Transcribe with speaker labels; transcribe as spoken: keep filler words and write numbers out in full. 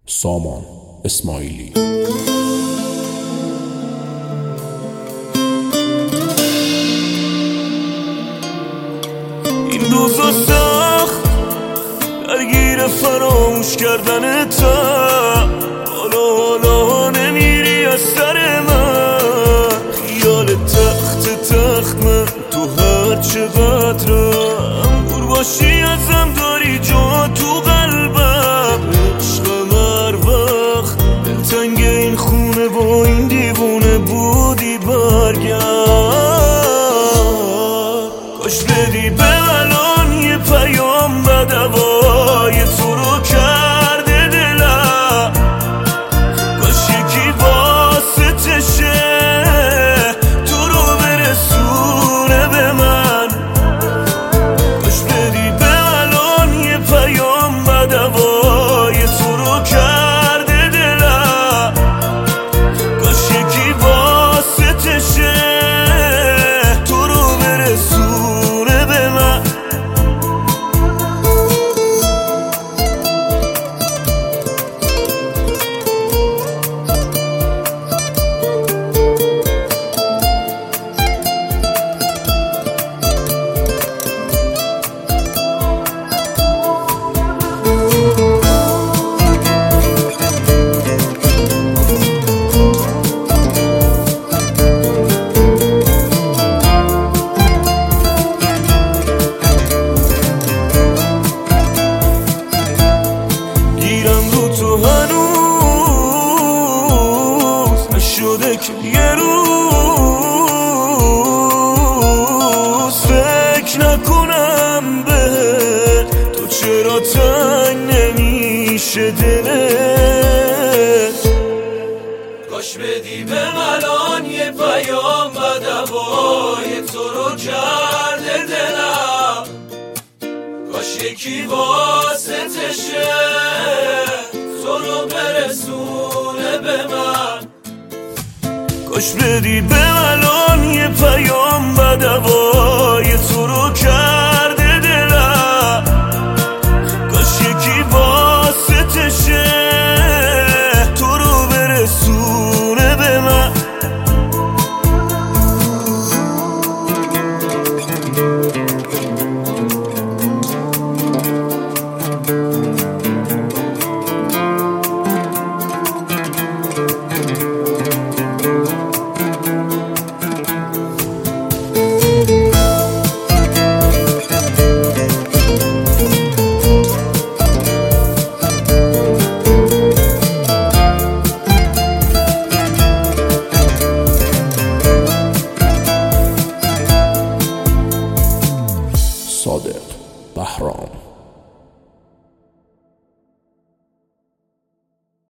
Speaker 1: سامان اسماعیلی.
Speaker 2: این روزا سخت درگیر فراموش کردن تا حالا حالا نمیری از سر من، خیال تخت تخت من تو هر چقدرم دور باشی ازم داری جا تو قلبم. عشقم هر وقت دلتنگ این خونه با این دیوونه بودی برگرد، کاش بدی به الان یه پیام بدوای تو رو کرده دلم، کاش یکی واسطشه تو رو برسونه به من، کاش بدی به الان یه پیام بدوای تو رو کرده دلم، کاش یکی واسطشه تو رو برسونه به من. شده که یه روز فکر نکنم بهت، تو چرا تنگ نمیشه دلت،
Speaker 3: کاش بدی به الان یه پیام بدوای تو رو کرده دلم، کاش یکی واسطشه تو رو برسونه به من،
Speaker 2: کاش بدی به الان یه پیام بدوای تو رو کرده